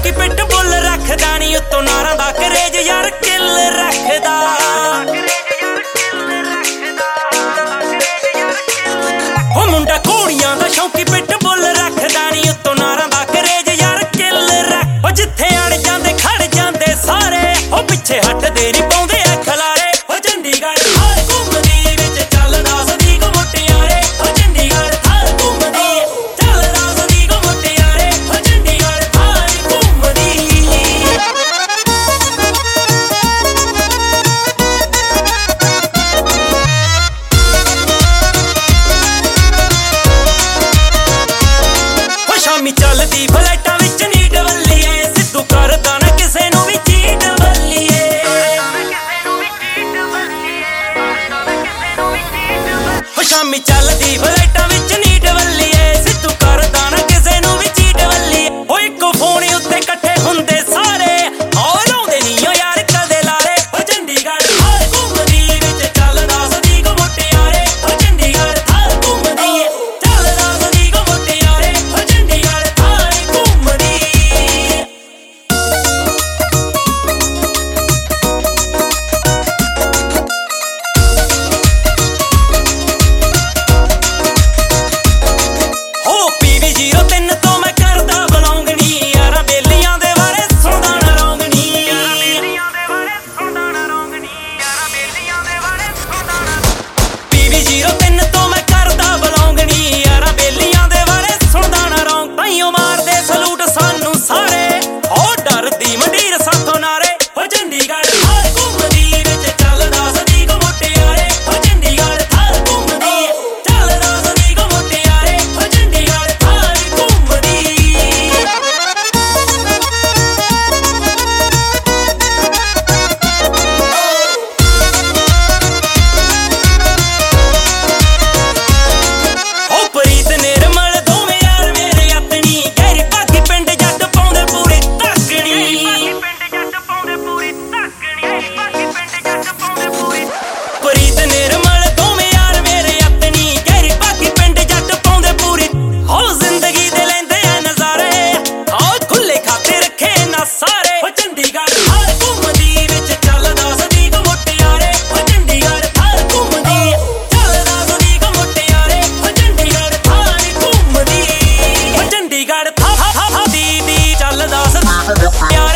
ਸ਼ੌਕੀ ਪਿੱਟ ਬੁੱਲ ਰੱਖਦਾ ਨੀ ਉੱਤੋਂ ਨਾਰਾਂ ਦਾ ਕਰੇਜ ਯਾਰ ਕਿੱਲ ਰੱਖਦਾ ਉਹ ਮੁੰਡਾ ਘੋੜੀਆਂ ਦਾ ਸ਼ੌਕੀ ਪਿੱਟ ਬੁੱਲ ਰੱਖਦਾ ਨੀ ਉੱਤੋਂ ਨਾਰਾਂ ਦਾ ਕਰੇਜ ਯਾਰ ਕਿੱਲ ਰੱਖ ਉਹ ਜਿੱਥੇ ਅੜ ਜਾਂਦੇ ਖੜ ਜਾਂਦੇ ਸਾਰੇ ਉਹ ਪਿੱਛੇ ਹਟਦੇ ਨੀ ਪਾਉਂਦੇ ਆ ਖਲਾਰੇ ਉਹ ਚੰਡੀਗੜ੍ਹ ਥਾਰ ਘੁੰਮਦੀ ਵਿੱਚ ਚੱਲਦਾ ਸਦੀਕ ਮੁਟਿਆਰੇ ਉਹ ਚੰਡੀਗੜ੍ਹ ਥਾਰ ਘੁੰਮਦੀ ਚੱਲਦਾ ਸਦੀਕ ਮੁਟਿਆਰੇ ਉਹ ਚੰਡੀਗੜ੍ਹ ਥਾਰ ਘੁੰਮਦੀ ਉਹ ਸ਼ਾਮੀ ਚੱਲਦੀ ਫਲੈਟਾਂ ਵਿੱਚ ਨੀਟ ਵੱਲੀਏ ਸਿੱਧੂ ਕਰਦਾ ਨਾ ਕਿਸੇ ਨੂੰ ਵੀ ਚੀਟ ਵੱਲੀਏ ਉਹ ਸ਼ਾਮੀ ਚੱਲਦੀ ਫਲੈਟਾਂ ਵਿੱਚ ਨੀਟ ਵੱਲੀਏ ਸਿੱਧੂ ਕਰਦਾ ਨਾ ਕਿਸੇ ਨੂੰ ਵੀ ਚੀਟ ਵੱਲੀਏ ਉਹ ਇੱਕੋ ਫੋਨ ਉੱਤੇ ਇਕੱਠੇ ਹੁੰਦੇ ਸਾਰੇ ਆਹ ਲਾਉਂਦੇ ਨੀ ਓ ਯਾਰ ਕਦੇ ਲਾਰੇ ਉਹ ਚੰਡੀਗੜ੍ਹ ਥਾਰ ਘੁੰਮਦੀ ਵਿੱਚ ਚੱਲਦਾ ਸਦੀਕ ਮੁਟਿਆਰੇ ਉਹ ਚੰਡੀਗੜ੍ਹ ਥਾਰ ਘੁੰਮਦੀ ਚੱਲਦਾ ਸਦੀਕ ਮੁਟਿਆਰੇ ਉਹ ਚੰਡੀਗੜ੍ਹ ਥਾਰ ਘੁੰਮਦੀ ਹੋ PV03 ਤੋਂ ਮੈਂ ਕਰਦਾ ਬਲੌਂਗਣੀ ਯਾਰਾਂ ਬੇਲੀਆਂ ਦੇ ਬਾਰੇ ਸੁਣਦਾ ਨਾ ਰੌਂਗਣੀ PV03 ਤੋਂ ਮੈਂ ਕਰਦਾ ਬਲੌਂਗਣੀ ਯਾਰਾਂ ਬੇਲੀਆਂ ਦੇ ਬਾਰੇ ਸੁਣਦਾ ਨਾ ਰੌਂਗ ਤਾਈਓ ਮਾਰਦੇ ਸਲੂਟ ਸਾਨੂੰ ਸਾਰੇ ਉਹ ਡਰਦੀ ਮੰਡੀਰ ਸਾਥੋਂ ਨਾਰੇ ਉਹ ਚੰਡੀਗੜ੍ਹ ਥਾਰ ਘੁੰਮਦੀ ਵਿੱਚ ਚੱਲਦਾ ਸਦੀਕ ਮੁਟਿਆਰੇ ਉਹ ਚੰਡੀਗੜ੍ਹ ਥਾਰ ਘੁੰਮਦੀ ਚੱਲਦਾ ਸਦੀਕ ਮੁਟਿਆਰੇ ਉਹ ਚੰਡੀਗੜ੍ਹ ਥਾਰ ਘੁੰਮਦੀ ਉਹ ਪ੍ਰੀਤ ਨਿਰਮਲ ਦੋਵੇਂ ਯਾਰ ਮੇਰੇ ਆਪਣੀ ਗਹਿਰੀ ਭਾਗੀ ਪਿੰਡ ਜੱਟ ਪਾਉਂਦੇ ਪੂਰੀ ਧਾਕਣੀ ਪ੍ਰੀਤ ਨਿਰਮਲ ਦੋਵੇਂ ਯਾਰ ਮੇਰੇ ਆਪਣੀ ਗਹਿਰੀ ਭਾਗੀ ਪਿੰਡ ਜੱਟ ਪਾਉਂਦੇ ਪੂਰੀ ਹੋ ਜ਼ਿੰਦਗੀ ਦੇ ਲੈਂਦੇ ਆ ਨਜ਼ਾਰੇ ਆਹ ਖੁੱਲੇ ਖਾਤੇ ਰੱਖੇ ਨਾ ਸਾਰੇ ਉਹ ਚੰਡੀਗੜ੍ਹ ਥਾਰ ਘੁੰਮਦੀ ਵਿੱਚ ਚੱਲਦਾ ਸਦੀਕ ਮੁਟਿਆਰੇ ਉਹ ਚੰਡੀਗੜ੍ਹ ਥਾਰ ਘੁੰਮਦੀ ਚੱਲਦਾ ਸਦੀਕ ਮੁਟਿਆਰੇ ਉਹ ਚੰਡੀਗੜ੍ਹ ਥਾਰ ਘੁੰਮਦੀ ਉਹ ਚੰਡੀਗੜ੍ਹ ਥਾਰ ਦੀ ਚੱਲਦਾ ਸਦੀਕ